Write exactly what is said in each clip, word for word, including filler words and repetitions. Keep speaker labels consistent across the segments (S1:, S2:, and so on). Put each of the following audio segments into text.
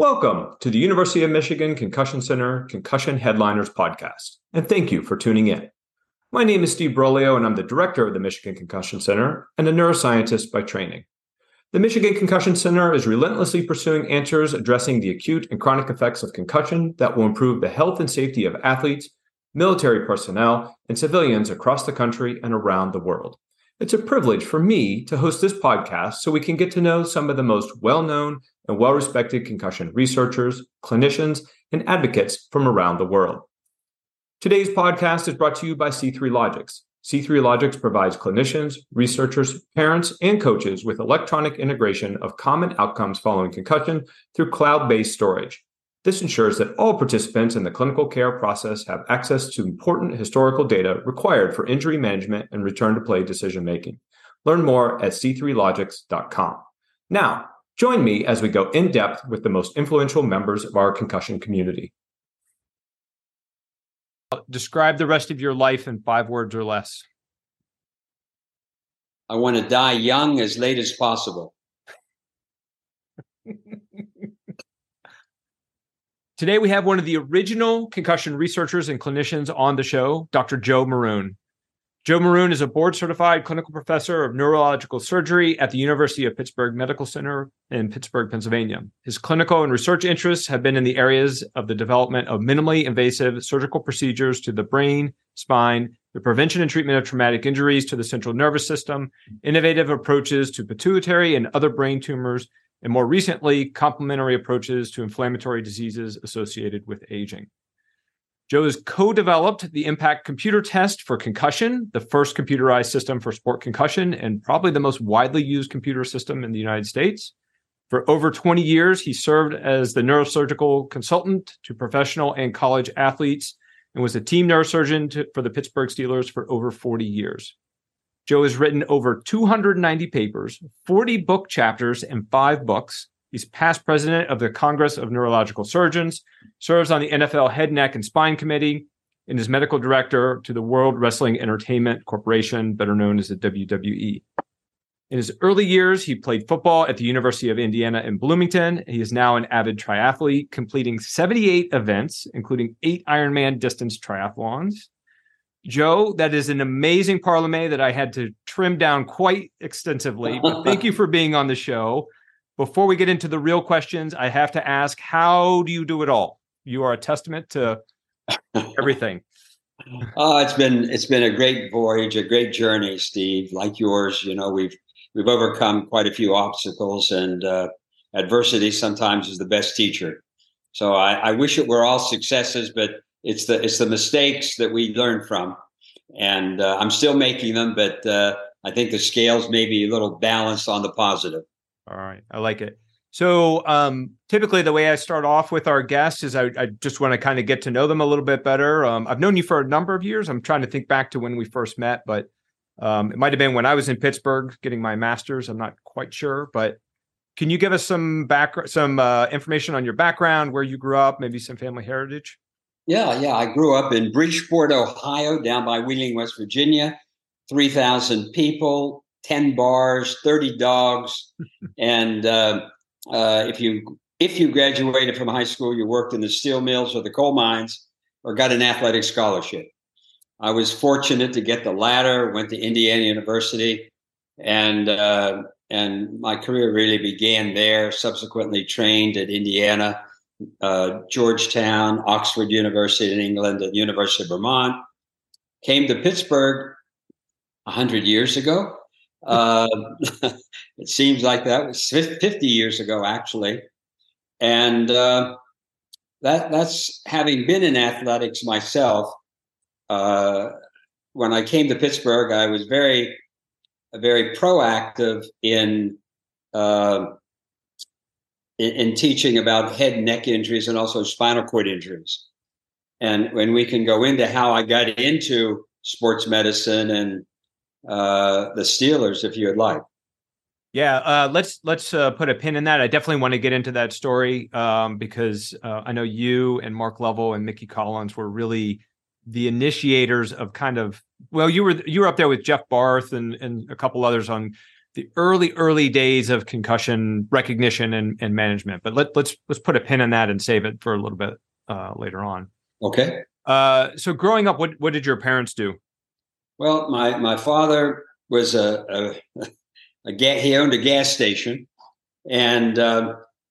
S1: Welcome to the University of Michigan Concussion Center Concussion Headliners podcast, and thank you for tuning in. My name is Steve Broglio, and I'm the director of the Michigan Concussion Center and a neuroscientist by training. The Michigan Concussion Center is relentlessly pursuing answers addressing the acute and chronic effects of concussion that will improve the health and safety of athletes, military personnel, and civilians across the country and around the world. It's a privilege for me to host this podcast so we can get to know some of the most well-known and well-respected concussion researchers, clinicians, and advocates from around the world. Today's podcast is brought to you by C three Logics. C three Logics provides clinicians, researchers, parents, and coaches with electronic integration of common outcomes following concussion through cloud-based storage. This ensures that all participants in the clinical care process have access to important historical data required for injury management and return-to-play decision-making. Learn more at c three logics dot com. Now, join me as we go in depth with the most influential members of our concussion community. Describe the rest of your life in five words or less.
S2: I want to die young as late as possible.
S1: Today, we have one of the original concussion researchers and clinicians on the show, Doctor Joe Maroon. Joe Maroon is a board-certified clinical professor of neurological surgery at the University of Pittsburgh Medical Center in Pittsburgh, Pennsylvania. His clinical and research interests have been in the areas of the development of minimally invasive surgical procedures to the brain, spine, the prevention and treatment of traumatic injuries to the central nervous system, innovative approaches to pituitary and other brain tumors, and more recently, complementary approaches to inflammatory diseases associated with aging. Joe has co-developed the IMPACT computer test for concussion, the first computerized system for sport concussion, and probably the most widely used computer system in the United States. For over twenty years, he served as the neurosurgical consultant to professional and college athletes and was a team neurosurgeon to, for the Pittsburgh Steelers for over forty years. Joe has written over two hundred ninety papers, forty book chapters, and five books. He's past president of the Congress of Neurological Surgeons, serves on the N F L Head, Neck, and Spine Committee, and is medical director to the World Wrestling Entertainment Corporation, better known as the W W E. In his early years, he played football at the University of Indiana in Bloomington. He is now an avid triathlete, completing seventy-eight events, including eight Ironman distance triathlons. Joe, that is an amazing parleme that I had to trim down quite extensively. But thank you for being on the show. Before we get into the real questions, I have to ask, how do you do it all? You are a testament to everything.
S2: Oh, it's been it's been a great voyage, a great journey, Steve. Like yours, you know, we've we've overcome quite a few obstacles, and uh, adversity sometimes is the best teacher. So I, I wish it were all successes, but it's the it's the mistakes that we learn from, and uh, I'm still making them. But uh, I think the scales may be a little balanced on the positive.
S1: All right. I like it. So um, typically the way I start off with our guests is I, I just want to kind of get to know them a little bit better. Um, I've known you for a number of years. I'm trying to think back to when we first met, but um, it might have been when I was in Pittsburgh getting my master's. I'm not quite sure, but can you give us some back, some uh, information on your background, where you grew up, maybe some family heritage?
S2: Yeah, yeah. I grew up in Bridgeport, Ohio, down by Wheeling, West Virginia, three thousand people. ten bars, thirty dogs. And uh, uh, if you if you graduated from high school, you worked in the steel mills or the coal mines or got an athletic scholarship. I was fortunate to get the latter, went to Indiana University, and uh, and my career really began there, subsequently trained at Indiana, uh, Georgetown, Oxford University in England, and University of Vermont. Came to Pittsburgh one hundred years ago. Uh, it seems like that was fifty years ago, actually. And uh, that that's having been in athletics myself. Uh, when I came to Pittsburgh, I was very, very proactive in, uh, in, in teaching about head and neck injuries and also spinal cord injuries. And when we can go into how I got into sports medicine and uh the Steelers, if you would like.
S1: Yeah, uh let's let's uh, put a pin in that. I definitely want to get into that story um because uh, I know you and Mark Lovell and Mickey Collins were really the initiators of kind of, well, you were you were up there with Jeff Barth and and a couple others on the early, early days of concussion recognition and, and management. But let, let's let's put a pin in that and save it for a little bit uh, later on.
S2: Okay.
S1: Uh, so growing up, what what did your parents do?
S2: Well, my my father was a, a, a ga- he owned a gas station and uh,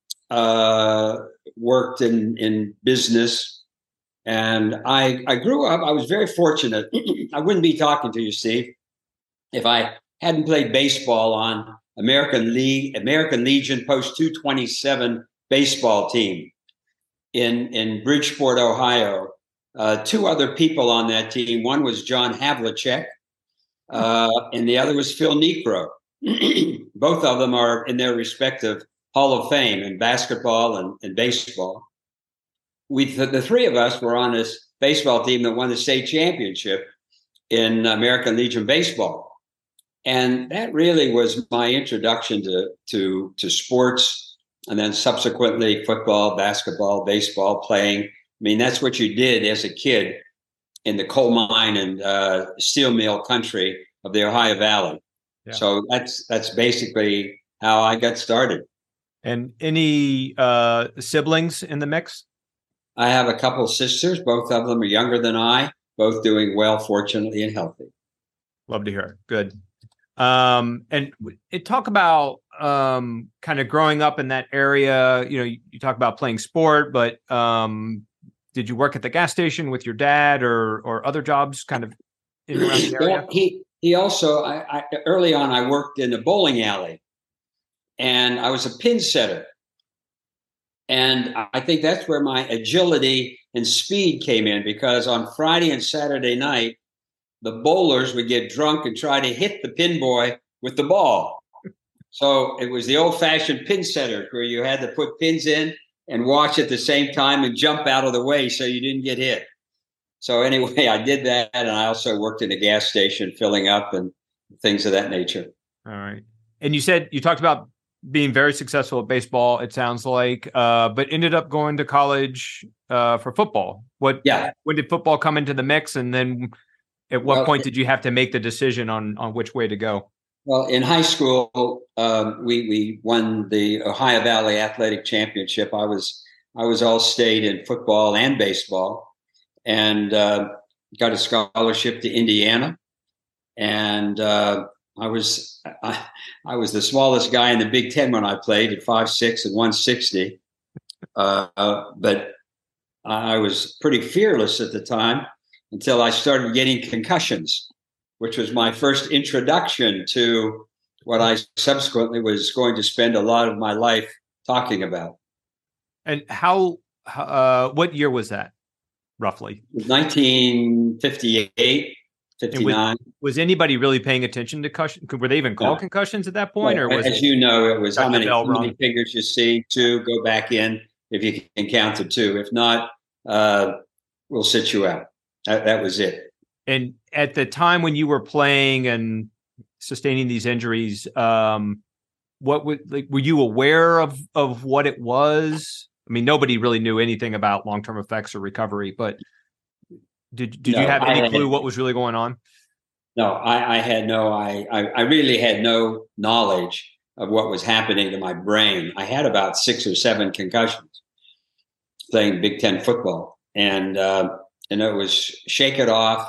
S2: uh, worked in in business. And I I grew up. I was very fortunate. I wouldn't be talking to you, Steve, if I hadn't played baseball on American League, American Legion Post two twenty-seven baseball team in, in Bridgeport, Ohio. Uh, two other people on that team. One was John Havlicek, uh, and the other was Phil Niekro. Both of them are in their respective Hall of Fame in basketball and, and baseball. We, the, the three of us were on this baseball team that won the state championship in American Legion baseball. And that really was my introduction to, to, to sports, and then subsequently football, basketball, baseball, playing. I mean, that's what you did as a kid in the coal mine and uh, steel mill country of the Ohio Valley. Yeah. So that's that's basically how I got started.
S1: And any uh, siblings in the mix?
S2: I have a couple sisters. Both of them are younger than I, both doing well, fortunately, and healthy.
S1: Love to hear. Good. Um, and it talk about um, kind of growing up in that area. You know, you, you talk about playing sport, but um, did you work at the gas station with your dad, or or other jobs, kind of in around the area?
S2: Well, he he also I, I, early on I worked in a bowling alley, and I was a pin setter, and I think that's where my agility and speed came in, because on Friday and Saturday night, the bowlers would get drunk and try to hit the pin boy with the ball. So it was the old-fashioned pin setter, where you had to put pins in and watch at the same time and jump out of the way so you didn't get hit. So anyway, I did that, and I also worked in a gas station filling up and things of that nature.
S1: All right. And you said you talked about being very successful at baseball, it sounds like, uh, but ended up going to college uh, for football. What?
S2: Yeah.
S1: When did football come into the mix, and then at what well, point did you have to make the decision on on which way to go?
S2: Well, in high school, um, we we won the Ohio Valley Athletic Championship. I was I was all state in football and baseball, and uh, got a scholarship to Indiana. And uh, I was I, I was the smallest guy in the Big Ten when I played, at five six and one sixty. Uh, uh, but I was pretty fearless at the time, until I started getting concussions, which was my first introduction to what I subsequently was going to spend a lot of my life talking about.
S1: And how, uh, what year was that, roughly?
S2: nineteen fifty-eight, fifty-nine.
S1: Was, was anybody really paying attention to concussions? Were they even called no. concussions at that point?
S2: Well,
S1: or was
S2: as
S1: it
S2: you know, it was how many, how many fingers you see, two, go back in if you can count to two. If not, uh, we'll sit you out. That, that was it.
S1: And at the time when you were playing and sustaining these injuries, um, what would like were you aware of of what it was? I mean, nobody really knew anything about long-term effects or recovery, but did did no, you have any had, clue what was really going on?
S2: No, I, I had no. I, I I really had no knowledge of what was happening to my brain. I had about six or seven concussions playing Big Ten football, and. Uh, And it was shake it off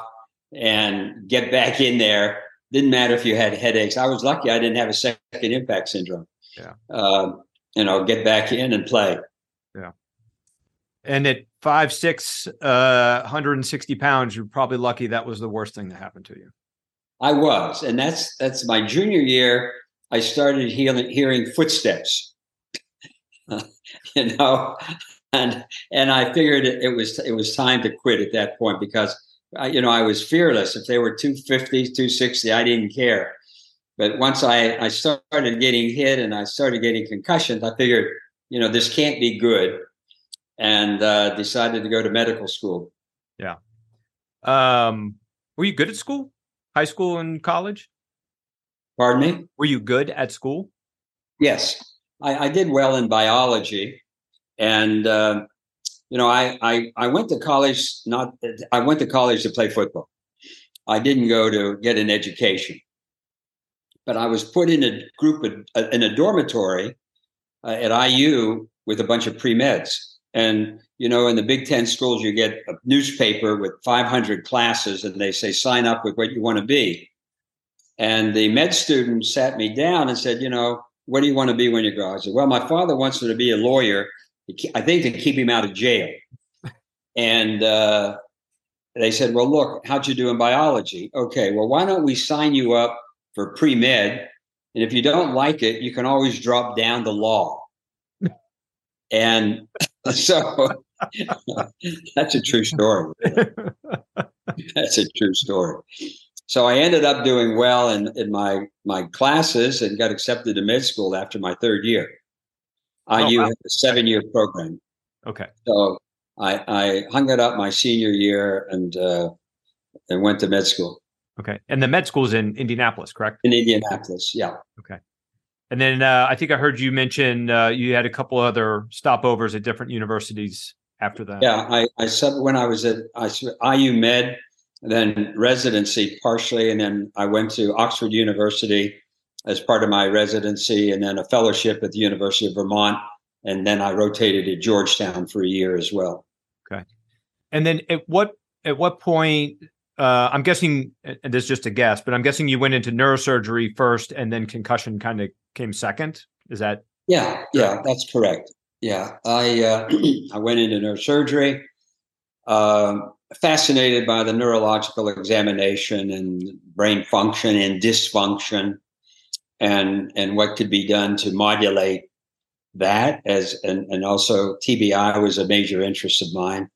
S2: and get back in there. Didn't matter if you had headaches. I was lucky I didn't have a second impact syndrome.
S1: Yeah.
S2: Um, you know, get back in and play.
S1: Yeah. And at five, six, uh, one hundred sixty pounds, you're probably lucky that was the worst thing that happened to you.
S2: I was. And that's that's my junior year. I started hearing, hearing footsteps. you know, And and I figured it, it was it was time to quit at that point, because I, you know I was fearless. If they were two fifty, two sixty, I didn't care. But once I, I started getting hit and I started getting concussions, I figured, you know, this can't be good, and uh, decided to go to medical school.
S1: Yeah. Um, were you good at school? High school and college?
S2: Pardon me?
S1: Were you good at school?
S2: Yes. I, I did well in biology. And, uh, you know, I, I, I went to college, not, I went to college to play football. I didn't go to get an education. but I was put in a group of, uh, in a dormitory uh, at I U with a bunch of pre-meds. And, you know, in the Big Ten schools, you get a newspaper with five hundred classes and they say, sign up with what you want to be. And the med student sat me down and said, you know, what do you want to be when you grow up? I said, well, my father wants me to be a lawyer, I think to keep him out of jail. And uh, they said, well, look, how'd you do in biology? Okay, well, why don't we sign you up for pre-med? And if you don't like it, you can always drop down to law. And so that's a true story. That's a true story. So I ended up doing well in, in my, my classes and got accepted to med school after my third year. I U oh, wow. had a seven-year program.
S1: Okay.
S2: So I, I hung it up my senior year and uh, and went to med school.
S1: Okay. And the med school is in Indianapolis, correct?
S2: In Indianapolis, yeah.
S1: Okay. And then uh, I think I heard you mention uh, you had a couple other stopovers at different universities after that.
S2: Yeah, I, I said when I was at I U Med, then residency partially, and then I went to Oxford University as part of my residency, and then a fellowship at the University of Vermont, and then I rotated at Georgetown for a year as well.
S1: Okay. And then at what at what point, uh, I'm guessing, and this is just a guess, but I'm guessing you went into neurosurgery first and then concussion kind of came second? Is that?
S2: Yeah, yeah, that's correct. Yeah, I uh, I went into neurosurgery, uh, fascinated by the neurological examination and brain function and dysfunction and and what could be done to modulate that, as and, and also T B I was a major interest of mine.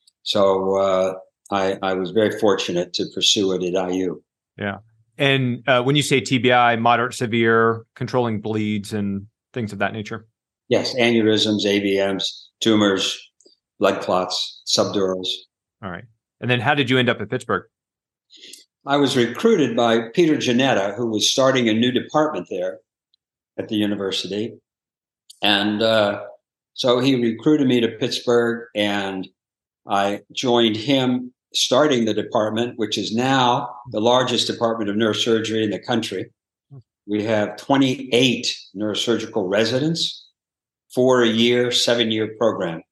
S2: So uh, I, I was very fortunate to pursue it at I U.
S1: Yeah. And uh, when you say T B I, moderate, severe, controlling bleeds and things of that nature?
S2: Yes, aneurysms, A V Ms, tumors, blood clots, subdurals.
S1: All right. And then how did you end up at Pittsburgh?
S2: I was recruited by Peter Janetta, who was starting a new department there at the university. And uh, so he recruited me to Pittsburgh, and I joined him starting the department, which is now the largest department of neurosurgery in the country. We have twenty-eight neurosurgical residents, four a year, seven-year program.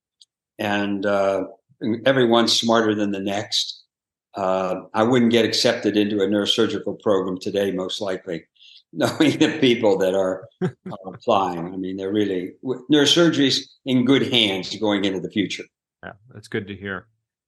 S2: And uh, everyone's smarter than the next. Uh, I wouldn't get accepted into a neurosurgical program today, most likely, knowing the people that are, are applying. I mean, they're really, neurosurgery's in good hands going into the future.
S1: Yeah, that's good to hear.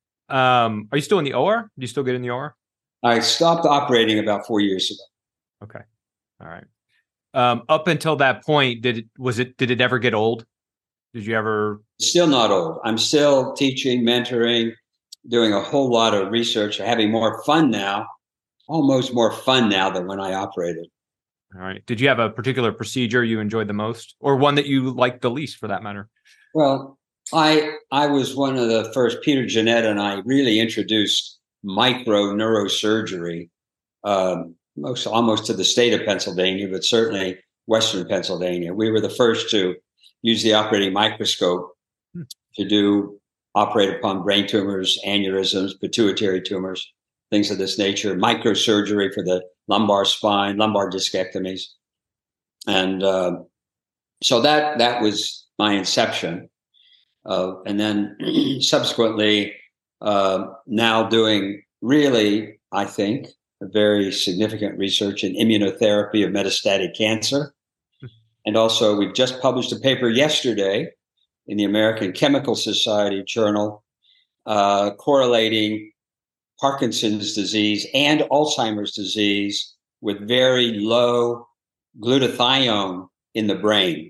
S1: Um, are you still in the O R? Do you still get in the O R?
S2: I stopped operating about four years ago.
S1: Okay. All right. Um, up until that point, did it, was it, did it ever get old? Did you ever?
S2: Still not old. I'm still teaching, mentoring, doing a whole lot of research, having more fun now, almost more fun now than when I operated.
S1: All right. Did you have a particular procedure you enjoyed the most, or one that you liked the least for that matter?
S2: Well, I I was one of the first, Peter Janetta and I really introduced micro neurosurgery, um, most almost to the state of Pennsylvania, but certainly Western Pennsylvania. We were the first to use the operating microscope hmm. to do operate upon brain tumors, aneurysms, pituitary tumors, things of this nature, microsurgery for the lumbar spine, lumbar discectomies. And uh, so that that was my inception. Uh, and then subsequently, uh, now doing really, I think, a very significant research in immunotherapy of metastatic cancer. And also, we've just published a paper yesterday in the American Chemical Society journal, uh, correlating Parkinson's disease and Alzheimer's disease with very low glutathione in the brain.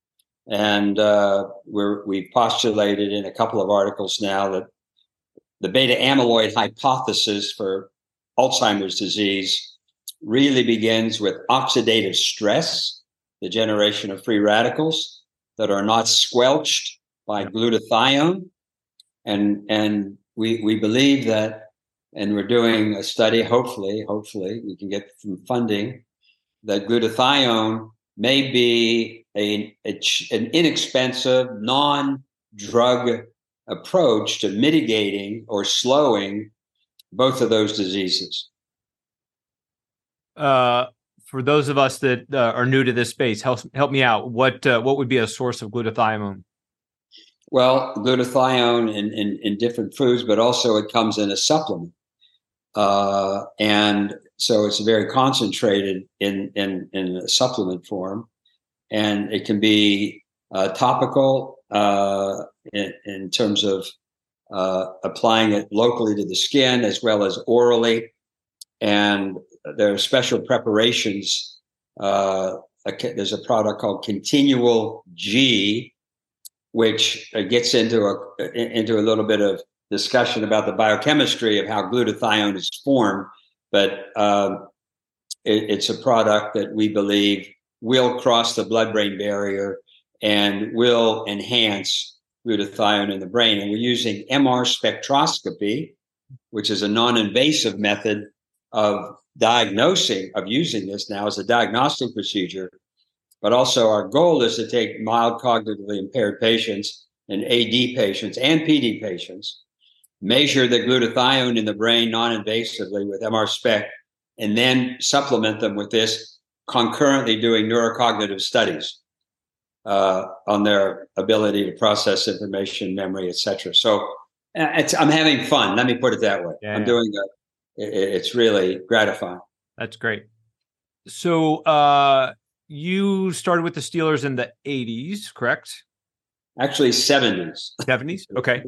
S2: And uh, we're, we've postulated in a couple of articles now that the beta amyloid hypothesis for Alzheimer's disease really begins with oxidative stress, the generation of free radicals that are not squelched by glutathione. And, and we, we believe that, and we're doing a study, hopefully, hopefully we can get some funding, that glutathione may be a, a an inexpensive, non-drug approach to mitigating or slowing both of those diseases.
S1: Uh, for those of us that uh, are new to this space, help help me out. What uh, what would be a source of glutathione?
S2: Well, glutathione in, in, in different foods, but also it comes in a supplement. Uh, and so it's very concentrated in, in, in a supplement form. And it can be uh, topical uh, in, in terms of uh, applying it locally to the skin as well as orally. And there are special preparations. Uh, there's a product called Continual G, which gets into a into a little bit of discussion about the biochemistry of how glutathione is formed. But um, it, it's a product that we believe will cross the blood-brain barrier and will enhance glutathione in the brain. And we're using M R spectroscopy, which is a non-invasive method of diagnosing, of using this now as a diagnostic procedure. But also our goal is to take mild cognitively impaired patients and A D patients and P D patients, measure the glutathione in the brain non-invasively with M R spec, and then supplement them with this, concurrently doing neurocognitive studies uh, on their ability to process information, memory, et cetera. So uh, it's, I'm having fun. Let me put it that way.
S1: Yeah,
S2: I'm
S1: yeah.
S2: doing it. It's really gratifying.
S1: That's great. So uh, you started with the Steelers in the eighties, correct?
S2: Actually, seventies.
S1: seventies? Okay.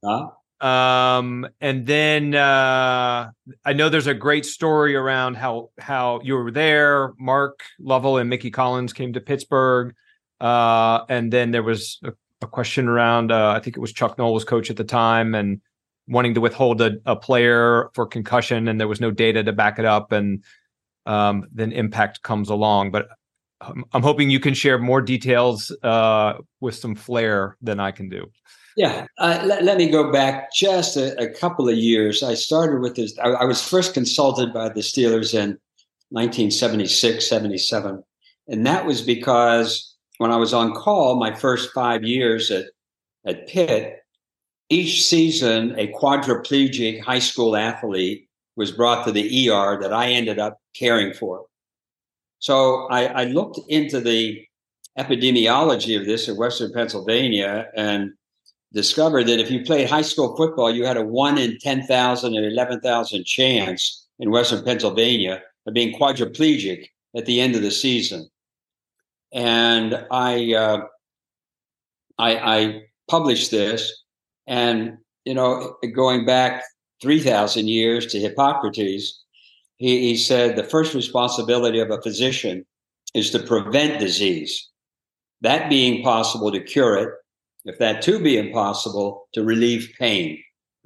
S1: Um, and then uh, I know there's a great story around how how you were there. Mark Lovell and Mickey Collins came to Pittsburgh. Uh, and then there was a, a question around, uh, I think it was Chuck Noll was coach at the time, and wanting to withhold a, a player for concussion, and there was no data to back it up. And um, then Impact comes along. But I'm, I'm hoping you can share more details uh, with some flair than I can do.
S2: Yeah, uh, let, let me go back just a, a couple of years. I started with this. I, I was first consulted by the Steelers in nineteen seventy-six, seventy-seven. And that was because when I was on call, my first five years at, at Pitt, each season, a quadriplegic high school athlete was brought to the E R that I ended up caring for. So I, I looked into the epidemiology of this in Western Pennsylvania and discovered that if you played high school football, you had a one in ten thousand and eleven thousand chance in Western Pennsylvania of being quadriplegic at the end of the season. And I, uh, I, I published this, and, you know, going back three thousand years to Hippocrates, he, he said the first responsibility of a physician is to prevent disease, that being possible to cure it, if that too be impossible, to relieve pain.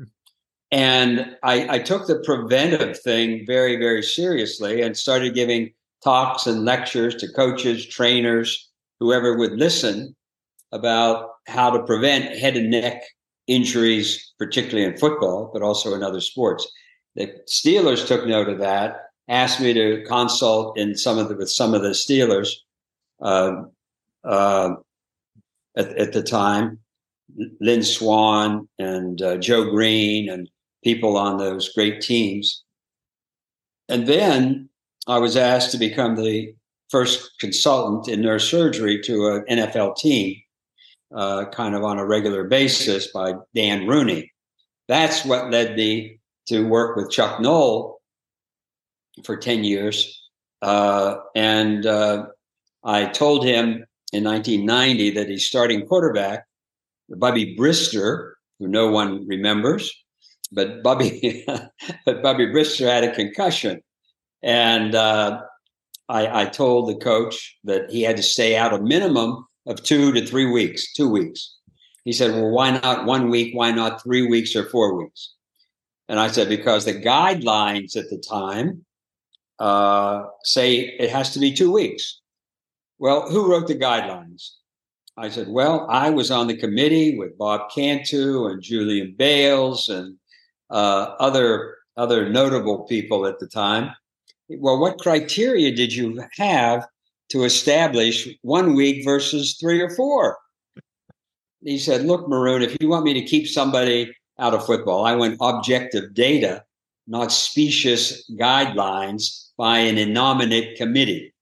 S2: And I, I took the preventive thing very, very seriously and started giving talks and lectures to coaches, trainers, whoever would listen, about how to prevent head and neck injuries, particularly in football, but also in other sports. The Steelers took note of that, asked me to consult in some of the, with some of the Steelers uh, uh, at, at the time, Lynn Swann and uh, Joe Green and people on those great teams. And then I was asked to become the first consultant in neurosurgery to an N F L team, uh, kind of on a regular basis, by Dan Rooney. That's what led me to work with Chuck Noll for ten years. Uh, and uh, I told him in nineteen ninety that he's starting quarterback, Bubby Brister, who no one remembers, but Bubby, but Bubby Brister had a concussion. And uh, I, I told the coach that he had to stay out a minimum of two to three weeks, two weeks. He said, well, why not one week? Why not three weeks or four weeks? And I said, because the guidelines at the time uh, say it has to be two weeks. Well, who wrote the guidelines? I said, well, I was on the committee with Bob Cantu and Julian Bales and uh, other, other notable people at the time. Well, what criteria did you have to establish one week versus three or four? He said, look, Maroon, if you want me to keep somebody out of football, I went objective data. not specious guidelines by an innominate committee.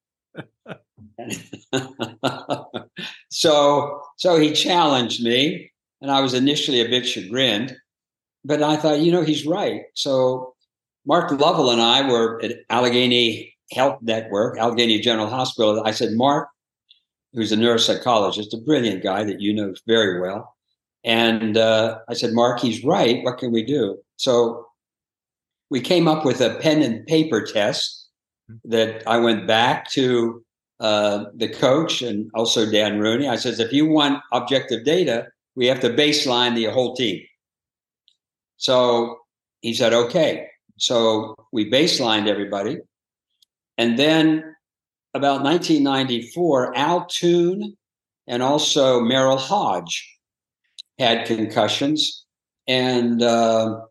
S2: so, so he challenged me, and I was initially a bit chagrined, but I thought, you know, he's right. So Mark Lovell and I were at Allegheny Health Network, Allegheny General Hospital. I said, Mark, who's a neuropsychologist, a brilliant guy that you know very well. And uh, I said, Mark, he's right. What can we do? So we came up with a pen and paper test that I went back to uh, the coach and also Dan Rooney. I says, if you want objective data, we have to baseline the whole team. So he said, okay. So we baselined everybody. And then about nineteen ninety-four, Al Toon and also Merrill Hodge had concussions. And uh,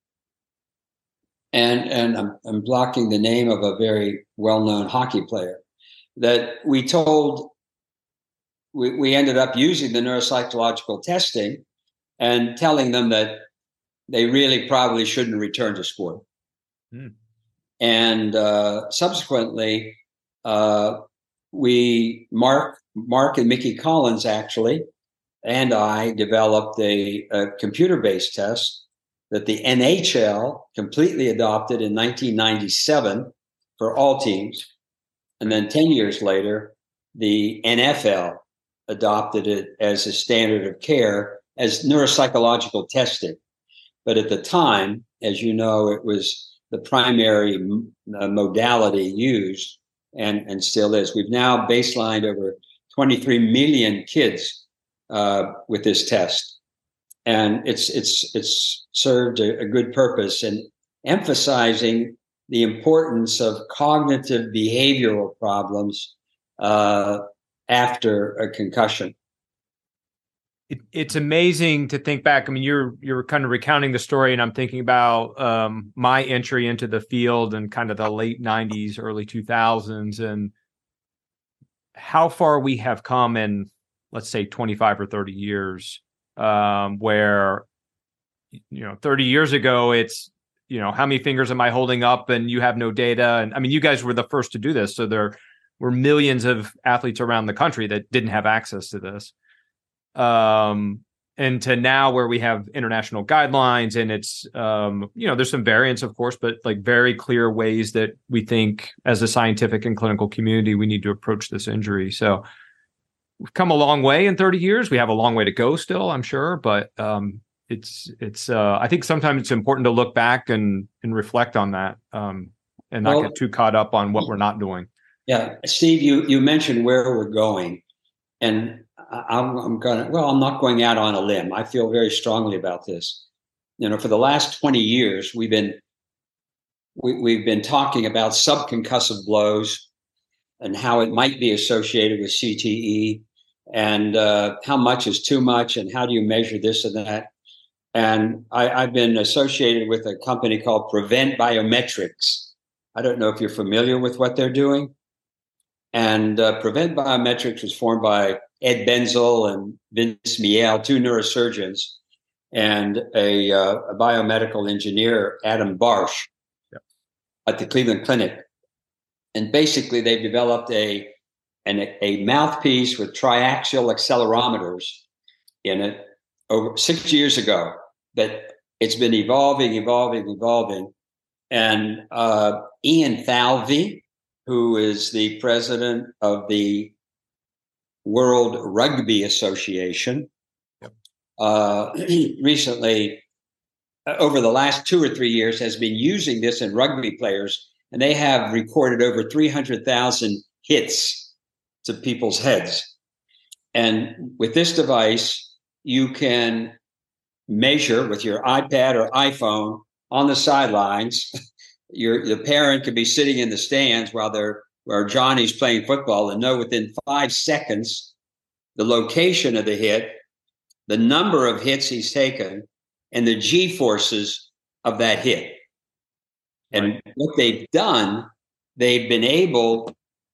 S2: and and I'm, I'm blocking the name of a very well-known hockey player that we told, we, we ended up using the neuropsychological testing and telling them that they really probably shouldn't return to sport. Hmm. And uh, subsequently, uh, we, Mark, Mark and Mickey Collins actually, and I developed a, a computer-based test that the N H L completely adopted in nineteen ninety-seven for all teams. And then ten years later, the N F L adopted it as a standard of care as neuropsychological testing. But at the time, as you know, it was the primary uh, modality used and, and still is. We've now baselined over twenty-three million kids uh, with this test. And it's it's it's served a, a good purpose in emphasizing the importance of cognitive behavioral problems uh, after a concussion.
S1: It, it's amazing to think back. I mean, you're you're kind of recounting the story, and I'm thinking about um, my entry into the field in kind of the late nineties, early two thousands, and how far we have come in, let's say, twenty-five or thirty years. Um, where, you know, thirty years ago, it's, you know, how many fingers am I holding up and you have no data? And I mean, you guys were the first to do this. So there were millions of athletes around the country that didn't have access to this. Um, and to now where we have international guidelines and it's, um, you know, there's some variance, of course, but like very clear ways that we think as a scientific and clinical community, we need to approach this injury. So we've come a long way in thirty years. We have a long way to go still, I'm sure, but um, it's it's. Uh, I think sometimes it's important to look back and and reflect on that, um, and not well, get too caught up on what we're not doing.
S2: Yeah, Steve, you you mentioned where we're going, and I'm, I'm gonna. Well, I'm not going out on a limb. I feel very strongly about this. You know, for the last twenty years, we've been we, we've been talking about subconcussive blows and how it might be associated with C T E. And uh, how much is too much, and how do you measure this and that? And I, I've been associated with a company called Prevent Biometrics. I don't know if you're familiar with what they're doing. And uh, Prevent Biometrics was formed by Ed Benzel and Vince Miele, two neurosurgeons, and a, uh, a biomedical engineer, Adam Barsh, yep, at the Cleveland Clinic. And basically, they've developed a and a mouthpiece with triaxial accelerometers in it over six years ago. But it's been evolving, evolving, evolving. And uh, Ian Falvey, who is the president of the World Rugby Association, yep, uh, recently, over the last two or three years, has been using this in rugby players, and they have recorded over three hundred thousand hits to people's heads. And with this device, you can measure with your iPad or iPhone on the sidelines. Your the parent could be sitting in the stands while they're where Johnny's playing football and know within five seconds the location of the hit, the number of hits he's taken, and the G-forces of that hit. And right, what they've done, they've been able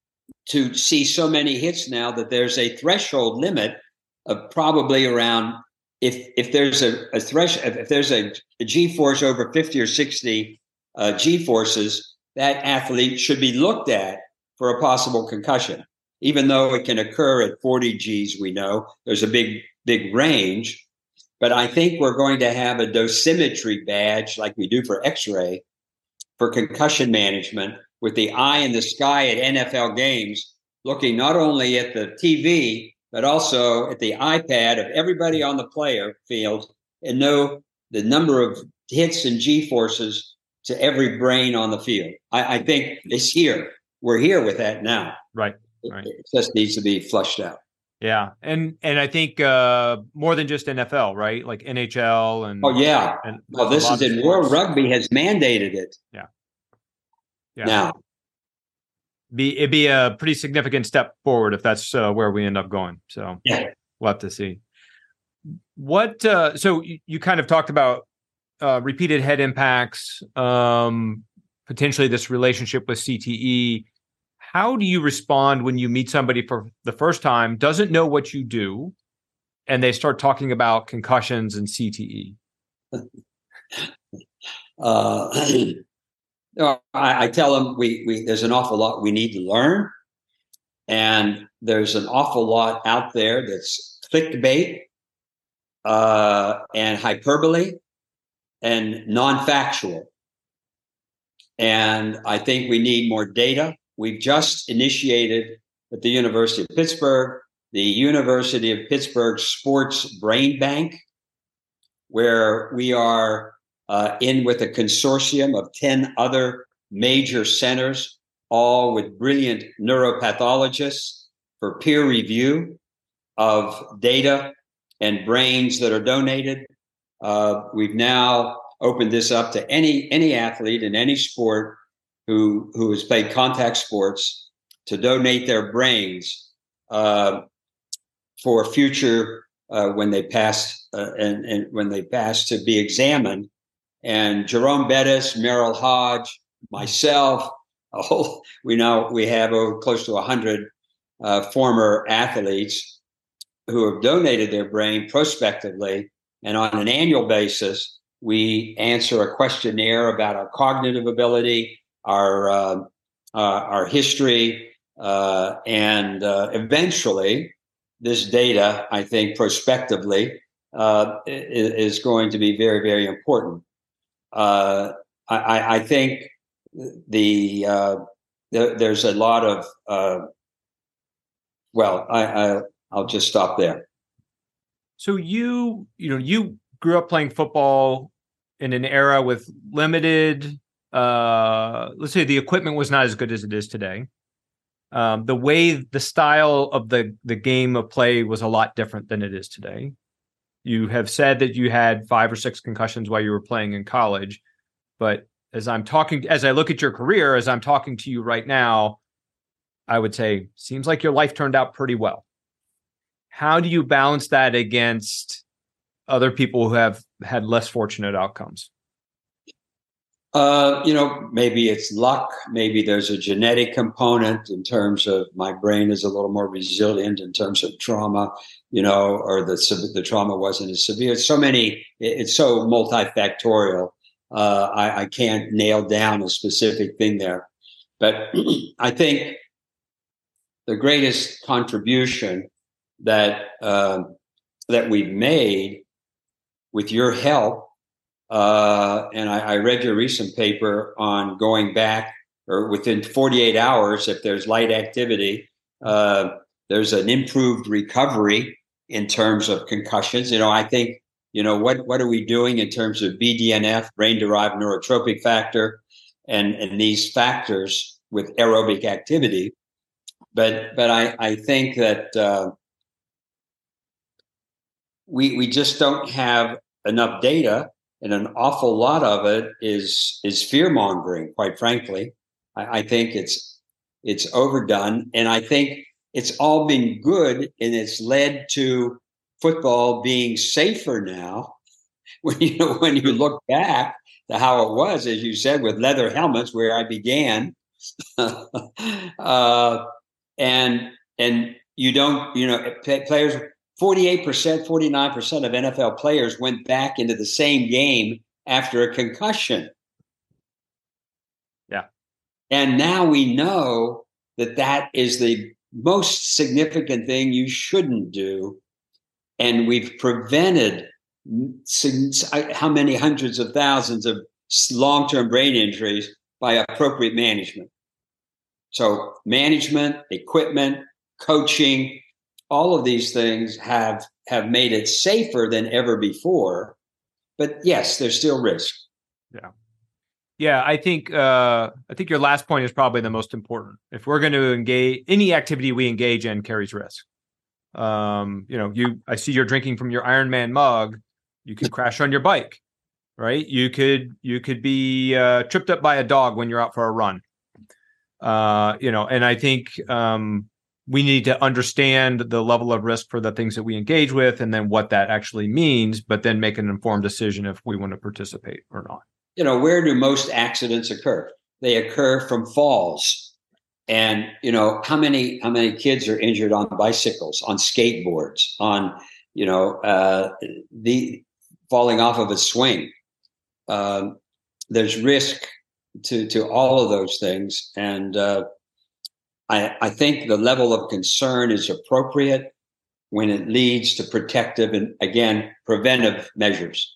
S2: to see so many hits now that there's a threshold limit of probably around, if if there's a, a threshold, if there's a, a G-force over fifty or sixty, uh, G forces, that athlete should be looked at for a possible concussion. Even though it can occur at forty G's, we know there's a big, big range. But I think we're going to have a dosimetry badge like we do for X-ray for concussion management, with the eye in the sky at N F L games, looking not only at the T V, but also at the iPad of everybody on the player field and know the number of hits and G forces to every brain on the field. I, I think it's here. We're here with that now.
S1: Right. Right.
S2: It, it just needs to be flushed out.
S1: Yeah. And and I think uh, more than just N F L, right? Like N H L and
S2: oh yeah.
S1: And
S2: well, this is in World Rugby has mandated it.
S1: Yeah. Yeah.
S2: Now.
S1: Be it'd be a pretty significant step forward if that's uh, where we end up going. So
S2: yeah.
S1: We'll have to see. What uh, so you, you kind of talked about uh, repeated head impacts, um, potentially this relationship with C T E. How do you respond when you meet somebody for the first time, doesn't know what you do, and they start talking about concussions and C T E?
S2: uh, I, I tell them we, we there's an awful lot we need to learn, and there's an awful lot out there that's clickbait uh, and hyperbole and non-factual. And I think we need more data. We've just initiated at the University of Pittsburgh, the University of Pittsburgh Sports Brain Bank, where we are uh, in with a consortium of ten other major centers, all with brilliant neuropathologists for peer review of data and brains that are donated. Uh, we've now opened this up to any any athlete in any sport who who has played contact sports to donate their brains uh, for future uh, when they pass uh, and, and when they pass to be examined. And Jerome Bettis, Merrill Hodge, myself, a whole, we now we have over close to a hundred uh, former athletes who have donated their brain prospectively, and on an annual basis, we answer a questionnaire about our cognitive ability, our uh, uh, our history, uh, and uh, eventually, this data, I think, prospectively, uh, is, is going to be very, very important. Uh, I, I think the, uh, the there's a lot of uh, well, I, I I'll just stop there.
S1: So you you know you grew up playing football in an era with limited. Uh, let's say the equipment was not as good as it is today. Um, the way, the style of the, the game of play was a lot different than it is today. You have said that you had five or six concussions while you were playing in college, but as I'm talking, as I look at your career, as I'm talking to you right now, I would say, seems like your life turned out pretty well. How do you balance that against other people who have had less fortunate outcomes?
S2: Uh, you know, maybe it's luck. Maybe there's a genetic component in terms of my brain is a little more resilient in terms of trauma, you know, or the the trauma wasn't as severe. So many, it's so multifactorial. Uh, I, I can't nail down a specific thing there. But I think the greatest contribution that uh, that we've made with your help, Uh, and I, I read your recent paper on going back, or within forty-eight hours, if there's light activity, uh, there's an improved recovery in terms of concussions. You know, I think, you know, what, what are we doing in terms of B D N F, brain-derived neurotropic factor, and, and these factors with aerobic activity? But but I, I think that uh, we we just don't have enough data. And an awful lot of it is is fear mongering. Quite frankly, I, I think it's it's overdone, and I think it's all been good, and it's led to football being safer now. When you know, when you look back to how it was, as you said, with leather helmets, where I began, uh, and and you don't, you know, players. forty-eight percent, forty-nine percent of N F L players went back into the same game after a concussion. And now we know that that is the most significant thing you shouldn't do. And we've prevented how many hundreds of thousands of long-term brain injuries by appropriate management. So management, equipment, coaching, all of these things have, have made it safer than ever before. But yes, there's still risk.
S1: Yeah. Yeah, I think uh, I think your last point is probably the most important. If we're going to engage, any activity we engage in carries risk. Um, you know, you I see you're drinking from your Ironman mug. You could crash on your bike, right? You could you could be uh, tripped up by a dog when you're out for a run. Uh, you know, and I think um, we need to understand the level of risk for the things that we engage with, and then what that actually means, but then make an informed decision if we want to participate or not.
S2: You know, where do most accidents occur? They occur from falls. And, you know, how many how many kids are injured on bicycles, on skateboards, on, you know, uh, the falling off of a swing? Um, there's risk to to all of those things. And uh, I, I think the level of concern is appropriate when it leads to protective and, again, preventive measures.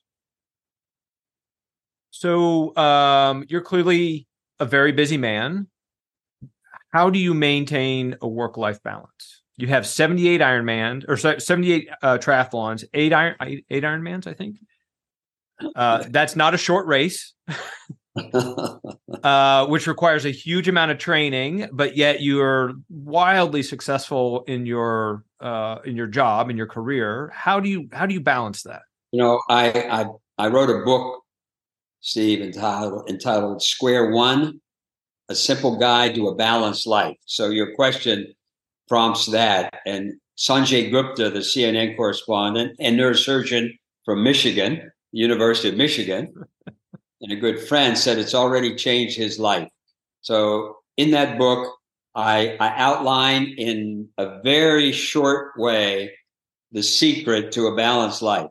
S1: So um, you're clearly a very busy man. How do you maintain a work-life balance? You have seventy-eight Ironman or seventy-eight uh, triathlons, eight Iron eight Ironmans, I think. Uh, that's not a short race, uh, which requires a huge amount of training. But yet you are wildly successful in your uh, in your job, in your career. How do you how do you balance that?
S2: You know, I I, I wrote a book, Steve, entitled, entitled Square One, A Simple Guide to a Balanced Life. So your question prompts that. And Sanjay Gupta, the C N N correspondent and neurosurgeon from Michigan, University of Michigan, and a good friend, said it's already changed his life. So in that book, I, I outline in a very short way the secret to a balanced life.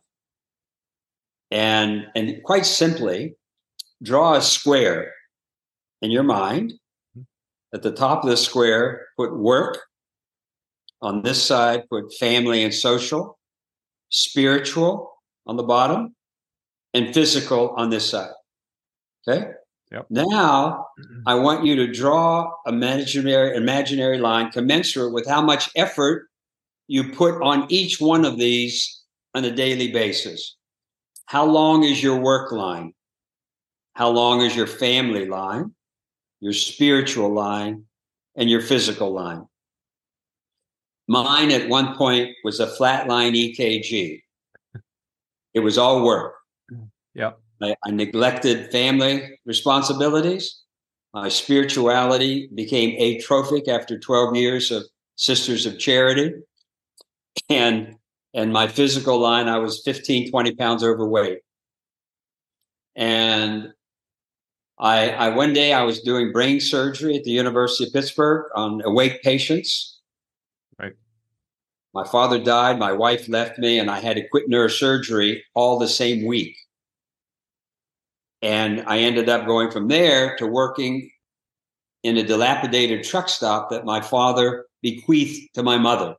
S2: And, and quite simply, draw a square in your mind. At the top of the square, put work. On this side, put family and social, spiritual on the bottom, and physical on this side. Okay?
S1: Yep.
S2: Now, I want you to draw a imaginary, imaginary line commensurate with how much effort you put on each one of these on a daily basis. How long is your work line? How long is your family line, your spiritual line, and your physical line? Mine at one point was a flatline E K G. It was all work.
S1: Yep.
S2: I, I neglected family responsibilities. My spirituality became atrophic after twelve years of Sisters of Charity. And, and my physical line, I was fifteen, twenty pounds overweight. And I, I one day I was doing brain surgery at the University of Pittsburgh on awake patients.
S1: Right.
S2: My father died, my wife left me, and I had to quit neurosurgery all the same week. And I ended up going from there to working in a dilapidated truck stop that my father bequeathed to my mother.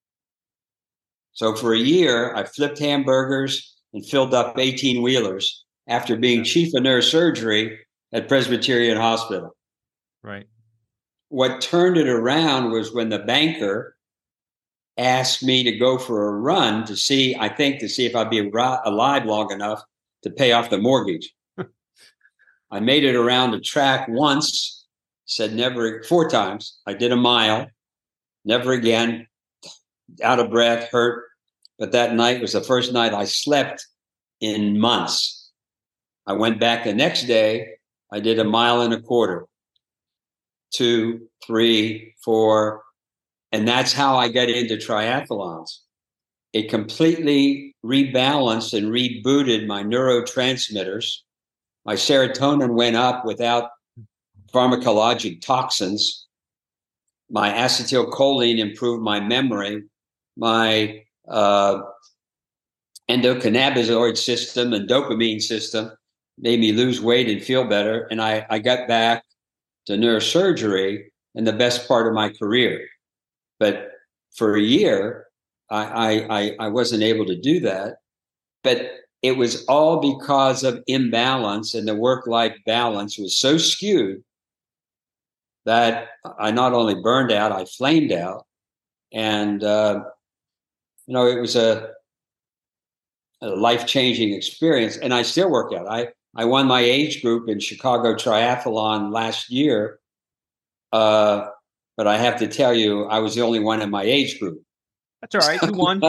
S2: So for a year, I flipped hamburgers and filled up eighteen wheelers after being chief of neurosurgery at Presbyterian Hospital.
S1: Right.
S2: What turned it around was when the banker asked me to go for a run to see, I think, to see if I'd be alive long enough to pay off the mortgage. I made it around the track once, said never, four times. I did a mile, never again, out of breath, hurt. But that night was the first night I slept in months. I went back the next day. I did a mile and a quarter, two, three, four. And that's how I got into triathlons. It completely rebalanced and rebooted my neurotransmitters. My serotonin went up without pharmacologic toxins. My acetylcholine improved my memory. My uh, endocannabinoid system and dopamine system made me lose weight and feel better. And I, I got back to neurosurgery in the best part of my career. But for a year, I, I, I wasn't able to do that. But it was all because of imbalance, and the work-life balance was so skewed that I not only burned out, I flamed out. And, uh, you know, it was a, a life-changing experience. And I still work out. I, I won my age group in Chicago Triathlon last year. Uh, but I have to tell you, I was the only one in my age group.
S1: That's all right. You won.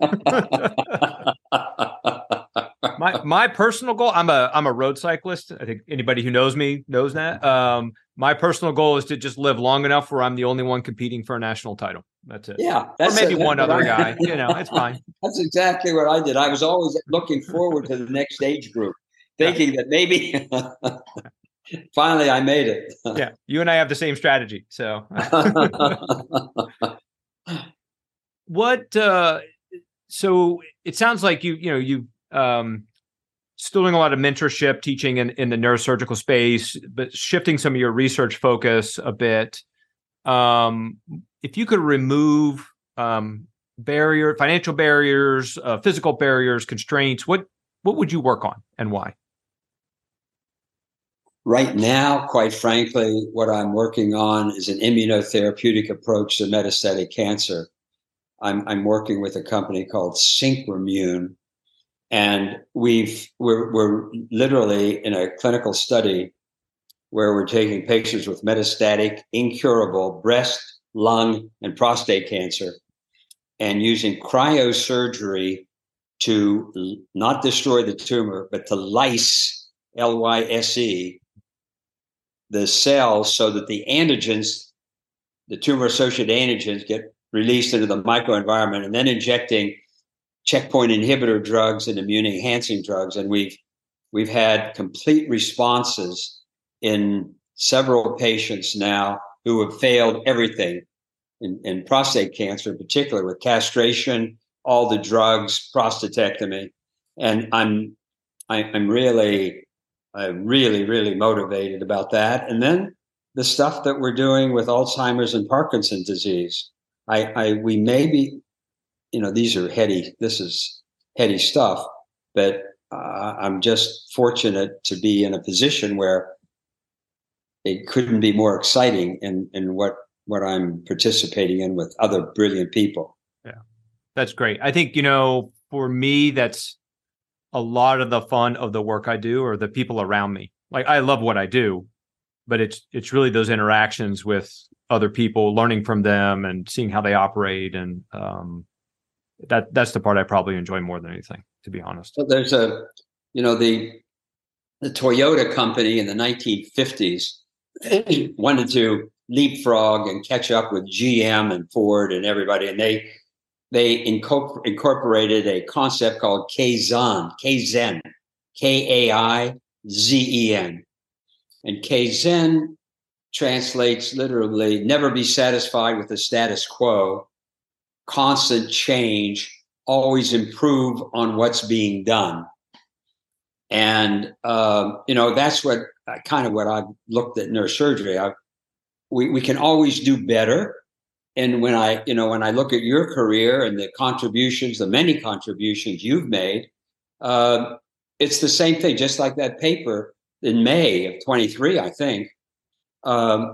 S1: my my personal goal, I'm a I'm a road cyclist. I think anybody who knows me knows that. Um, my personal goal is to just live long enough where I'm the only one competing for a national title. That's it.
S2: Yeah.
S1: That's or maybe
S2: it,
S1: one other
S2: right.
S1: guy. You know, it's fine.
S2: That's exactly what I did. I was always looking forward to the next age group, thinking yeah. that maybe finally I made it.
S1: Yeah. You and I have the same strategy. So what uh so it sounds like you you know you um still doing a lot of mentorship, teaching in, in the neurosurgical space, but shifting some of your research focus a bit. Um if you could remove um barrier financial barriers, uh, physical barriers, constraints, what what would you work on and why?
S2: Right now, quite frankly, what I'm working on is an immunotherapeutic approach to metastatic cancer. I'm, I'm working with a company called Synchromune, and we've we're, we're literally in a clinical study where we're taking patients with metastatic, incurable breast, lung, and prostate cancer, and using cryosurgery to not destroy the tumor, but to lyse, L Y S E, the cells so that the antigens, the tumor-associated antigens, get released into the microenvironment, and then injecting checkpoint inhibitor drugs and immune-enhancing drugs. And we've we've had complete responses in several patients now who have failed everything in, in prostate cancer, in particular with castration, all the drugs, prostatectomy. And I'm I, I'm really, I'm really, really motivated about that. And then the stuff that we're doing with Alzheimer's and Parkinson's disease. I, I we may be, you know, these are heady, this is heady stuff, but uh, I'm just fortunate to be in a position where it couldn't be more exciting in, in what, what I'm participating in with other brilliant people.
S1: Yeah, that's great. I think, you know, for me, that's a lot of the fun of the work I do, or the people around me. Like, I love what I do, but it's it's really those interactions with other people, learning from them and seeing how they operate. And um, that that's the part I probably enjoy more than anything, to be honest.
S2: So there's a, you know, the the Toyota company in the nineteen fifties wanted to leapfrog and catch up with G M and Ford and everybody. And they they incorpor- incorporated a concept called Kaizen, Kaizen, K A I Z E N. And Kaizen translates literally never be satisfied with the status quo, constant change, always improve on what's being done. And, um, you know, that's what kind of what I've looked at neurosurgery. I, we, we can always do better. And when I, you know, when I look at your career and the contributions, the many contributions you've made, uh, it's the same thing, just like that paper in May of twenty-three, I think. Um,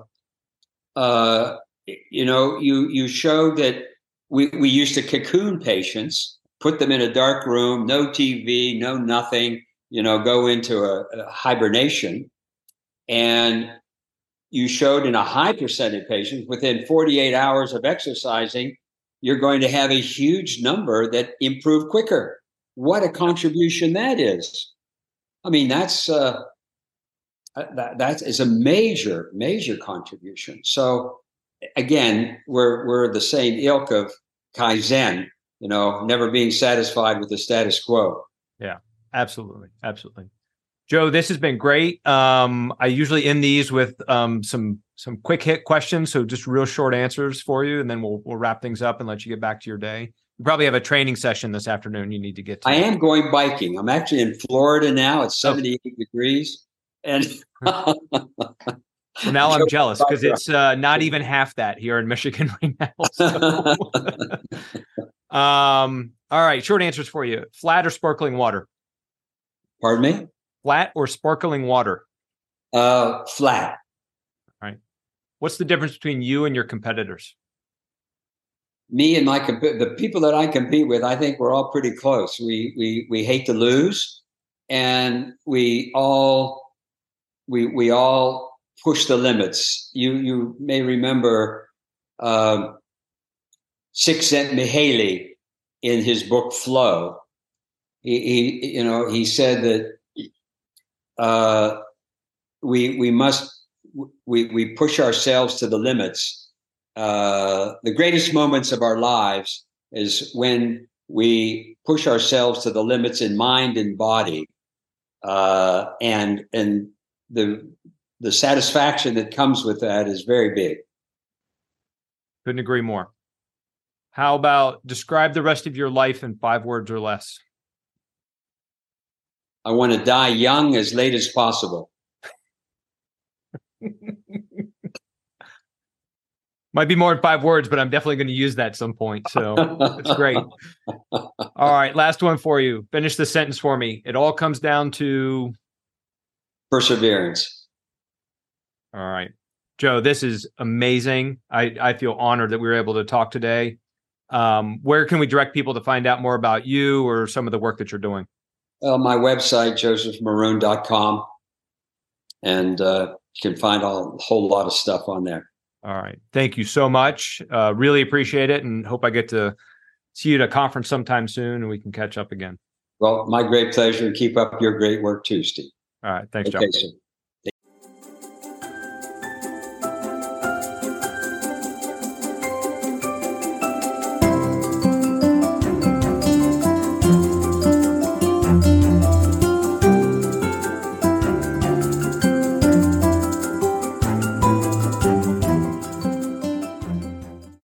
S2: uh, you know, you you showed that we, we used to cocoon patients, put them in a dark room, no T V, no nothing, you know, go into a, a hibernation. And you showed in a high percentage of patients, within forty-eight hours of exercising, you're going to have a huge number that improve quicker. What a contribution that is. I mean, that's uh, that, that is a major, major contribution. So again, we're we're the same ilk of Kaizen, you know, never being satisfied with the status quo.
S1: Yeah, absolutely. Absolutely. Joe, this has been great. Um, I usually end these with um, some some quick hit questions, so just real short answers for you, and then we'll we'll wrap things up and let you get back to your day. You probably have a training session this afternoon you need to get to.
S2: I am going biking. I'm actually in Florida now. It's seventy-eight oh. degrees, and
S1: Well, now I'm jealous because it's uh, not even half that here in Michigan right now. So. um, all right, short answers for you. Flat or sparkling water?
S2: Pardon me?
S1: Flat or sparkling water?
S2: Uh, flat.
S1: All right. What's the difference between you and your competitors?
S2: Me and my comp- the people that I compete with, I think we're all pretty close. We we we hate to lose, and we all we we all push the limits. You you may remember uh, Csikszentmihalyi in his book Flow. He, he you know he said that uh, we we must we we push ourselves to the limits. Uh, the greatest moments of our lives is when we push ourselves to the limits in mind and body, uh, and and the the satisfaction that comes with that is very big.
S1: Couldn't agree more. How about describe the rest of your life in five words or less?
S2: I want to die young as late as possible.
S1: Might be more than five words, but I'm definitely going to use that at some point. So that's great. All right. Last one for you. Finish the sentence for me. It all comes down to
S2: perseverance.
S1: All right. Joe, this is amazing. I, I feel honored that we were able to talk today. Um, where can we direct people to find out more about you or some of the work that you're doing?
S2: Well, my website, joseph maroon dot com. And uh, you can find all, a whole lot of stuff on there.
S1: All right. Thank you so much. Uh, really appreciate it, and hope I get to see you at a conference sometime soon and we can catch up again.
S2: Well, my great pleasure, and keep up your great work too, Steve.
S1: All right. Thanks, Joe.
S2: Okay, sir.